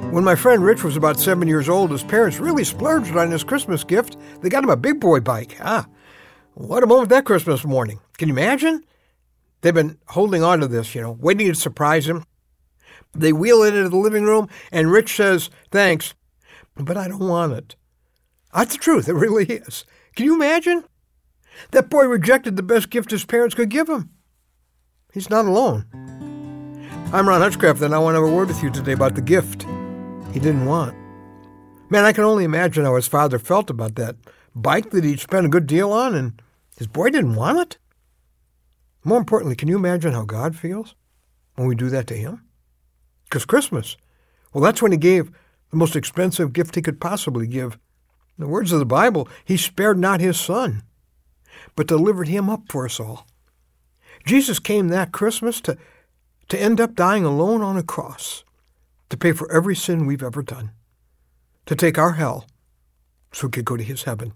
When my friend Rich was about 7 years old, his parents really splurged on his Christmas gift. They got him a big boy bike. What a moment that Christmas morning. Can you imagine? They've been holding on to this, waiting to surprise him. They wheel it into the living room, and Rich says, "Thanks, but I don't want it." That's the truth. It really is. Can you imagine? That boy rejected the best gift his parents could give him. He's not alone. I'm Ron Hutchcraft, and I want to have a word with you today about the gift he didn't want. Man, I can only imagine how his father felt about that bike that he'd spent a good deal on, and his boy didn't want it. More importantly, can you imagine how God feels when we do that to him? Because Christmas, that's when he gave the most expensive gift he could possibly give. In the words of the Bible, he spared not his son, but delivered him up for us all. Jesus came that Christmas to end up dying alone on a cross, to pay for every sin we've ever done, to take our hell so we could go to his heaven.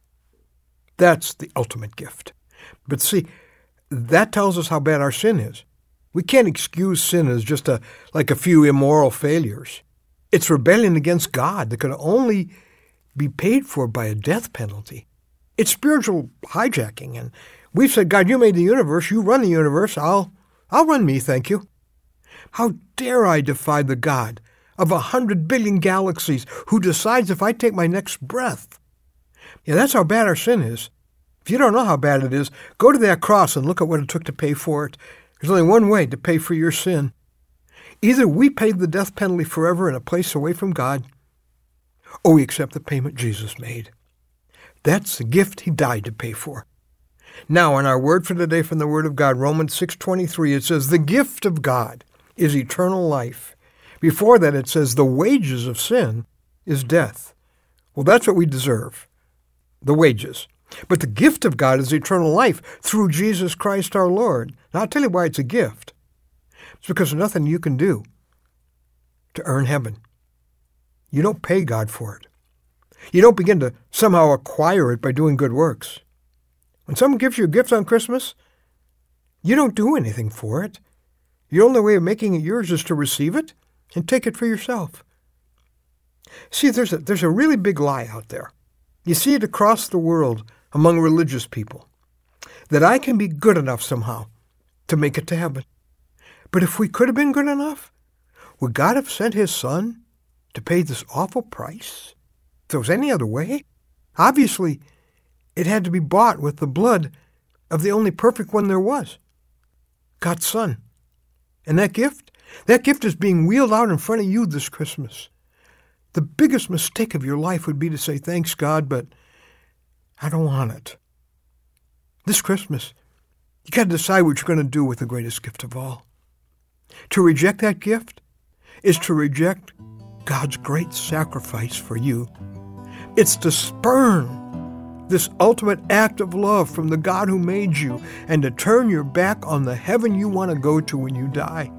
That's the ultimate gift. But see, that tells us how bad our sin is. We can't excuse sin as just like a few immoral failures. It's rebellion against God that can only be paid for by a death penalty. It's spiritual hijacking, and we've said, "God, you made the universe, you run the universe, I'll run me, thank you." How dare I defy the God of 100 billion galaxies who decides if I take my next breath? That's how bad our sin is. If you don't know how bad it is, go to that cross and look at what it took to pay for it. There's only one way to pay for your sin. Either we pay the death penalty forever in a place away from God, or we accept the payment Jesus made. That's the gift he died to pay for. Now, in our word for today from the Word of God, Romans 6:23, it says, "The gift of God is eternal life." Before that, it says, "The wages of sin is death." That's what we deserve, the wages. But the gift of God is eternal life through Jesus Christ our Lord. Now, I'll tell you why it's a gift. It's because there's nothing you can do to earn heaven. You don't pay God for it. You don't begin to somehow acquire it by doing good works. When someone gives you a gift on Christmas, you don't do anything for it. The only way of making it yours is to receive it and take it for yourself. See, there's a really big lie out there. You see it across the world among religious people, that I can be good enough somehow to make it to heaven. But if we could have been good enough, would God have sent his son to pay this awful price? If there was any other way? Obviously, it had to be bought with the blood of the only perfect one there was, God's Son. And that gift is being wheeled out in front of you this Christmas. The biggest mistake of your life would be to say, "Thanks, God, but I don't want it." This Christmas, you got to decide what you're going to do with the greatest gift of all. To reject that gift is to reject God's great sacrifice for you. It's to spurn this ultimate act of love from the God who made you and to turn your back on the heaven you want to go to when you die.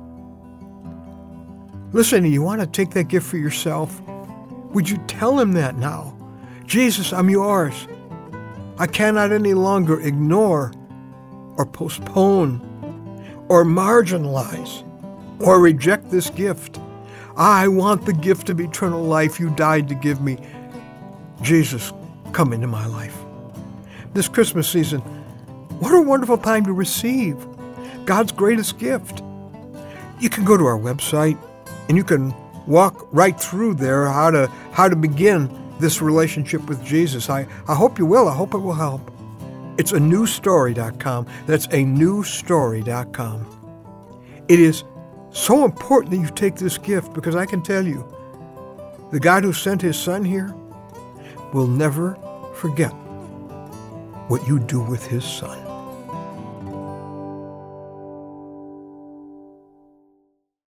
Listen, you want to take that gift for yourself? Would you tell him that now? "Jesus, I'm yours. I cannot any longer ignore or postpone or marginalize or reject this gift. I want the gift of eternal life you died to give me. Jesus, come into my life." This Christmas season, what a wonderful time to receive God's greatest gift. You can go to our website and you can walk right through there how to begin this relationship with Jesus. I hope you will. I hope it will help. It's anewstory.com. That's anewstory.com. It is so important that you take this gift because I can tell you, the God who sent his son here will never forget what you do with his son.